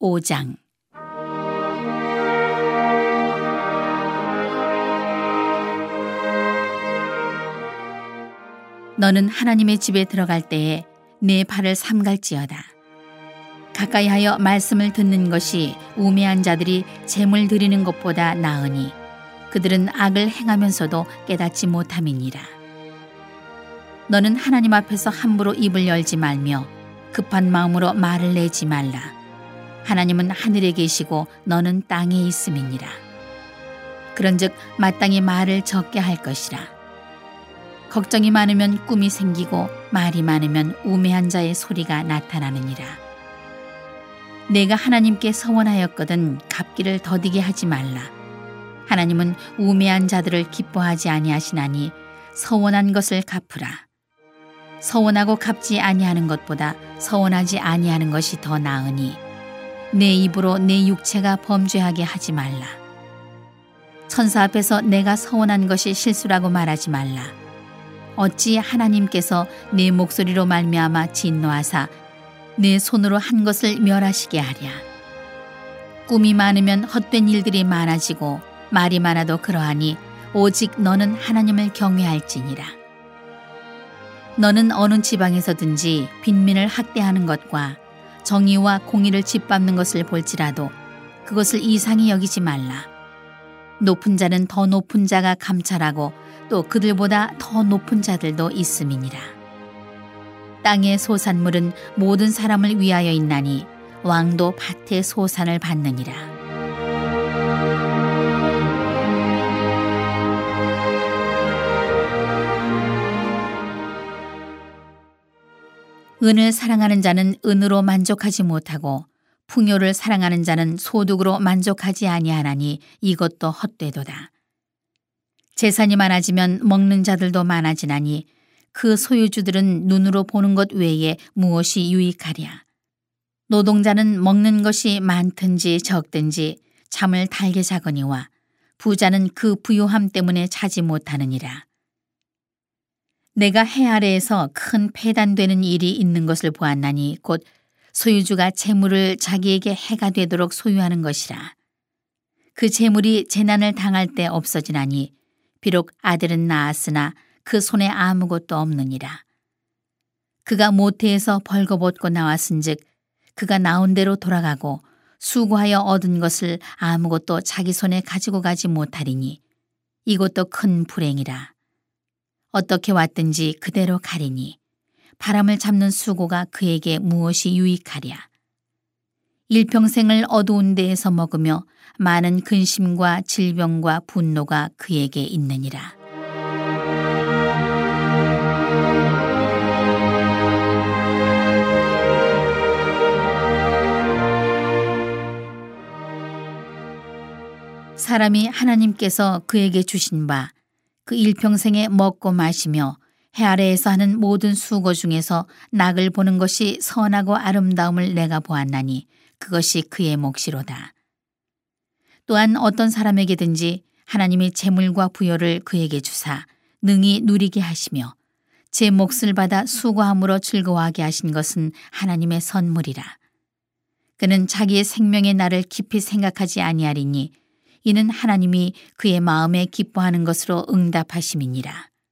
5장. 너는 하나님의 집에 들어갈 때에 내 발을 삼갈지어다. 가까이 하여 말씀을 듣는 것이 우매한 자들이 재물 드리는 것보다 나으니 그들은 악을 행하면서도 깨닫지 못함이니라. 너는 하나님 앞에서 함부로 입을 열지 말며 급한 마음으로 말을 내지 말라. 하나님은 하늘에 계시고 너는 땅에 있음이니라. 그런즉 마땅히 말을 적게 할 것이라. 걱정이 많으면 꿈이 생기고 말이 많으면 우매한 자의 소리가 나타나느니라. 내가 하나님께 서원하였거든 갚기를 더디게 하지 말라. 하나님은 우매한 자들을 기뻐하지 아니하시나니 서원한 것을 갚으라. 서원하고 갚지 아니하는 것보다 서원하지 아니하는 것이 더 나으니 내 입으로 내 육체가 범죄하게 하지 말라. 천사 앞에서 내가 서원한 것이 실수라고 말하지 말라. 어찌 하나님께서 내 목소리로 말미암아 진노하사 내 손으로 한 것을 멸하시게 하랴. 꿈이 많으면 헛된 일들이 많아지고 말이 많아도 그러하니 오직 너는 하나님을 경외할지니라. 너는 어느 지방에서든지 빈민을 학대하는 것과 정의와 공의를 짓밟는 것을 볼지라도 그것을 이상히 여기지 말라. 높은 자는 더 높은 자가 감찰하고 또 그들보다 더 높은 자들도 있음이니라. 땅의 소산물은 모든 사람을 위하여 있나니 왕도 밭의 소산을 받느니라. 은을 사랑하는 자는 은으로 만족하지 못하고 풍요를 사랑하는 자는 소득으로 만족하지 아니하나니 이것도 헛되도다. 재산이 많아지면 먹는 자들도 많아지나니 그 소유주들은 눈으로 보는 것 외에 무엇이 유익하랴. 노동자는 먹는 것이 많든지 적든지 잠을 달게 자거니와 부자는 그 부유함 때문에 자지 못하느니라. 내가 해 아래에서 큰 폐단되는 일이 있는 것을 보았나니 곧 소유주가 재물을 자기에게 해가 되도록 소유하는 것이라. 그 재물이 재난을 당할 때 없어지나니 비록 아들은 낳았으나 그 손에 아무것도 없느니라. 그가 모태에서 벌거벗고 나왔은즉 그가 나온 대로 돌아가고 수고하여 얻은 것을 아무것도 자기 손에 가지고 가지 못하리니 이것도 큰 불행이라. 어떻게 왔든지 그대로 가리니 바람을 잡는 수고가 그에게 무엇이 유익하랴. 일평생을 어두운 데에서 먹으며 많은 근심과 질병과 분노가 그에게 있느니라. 사람이 하나님께서 그에게 주신 바 그 일평생에 먹고 마시며 해 아래에서 하는 모든 수고 중에서 낙을 보는 것이 선하고 아름다움을 내가 보았나니 그것이 그의 몫이로다. 또한 어떤 사람에게든지 하나님이 재물과 부여를 그에게 주사 능히 누리게 하시며 제 몫을 받아 수고함으로 즐거워하게 하신 것은 하나님의 선물이라. 그는 자기의 생명의 날을 깊이 생각하지 아니하리니 이는 하나님이 그의 마음에 기뻐하는 것으로 응답하심이니라.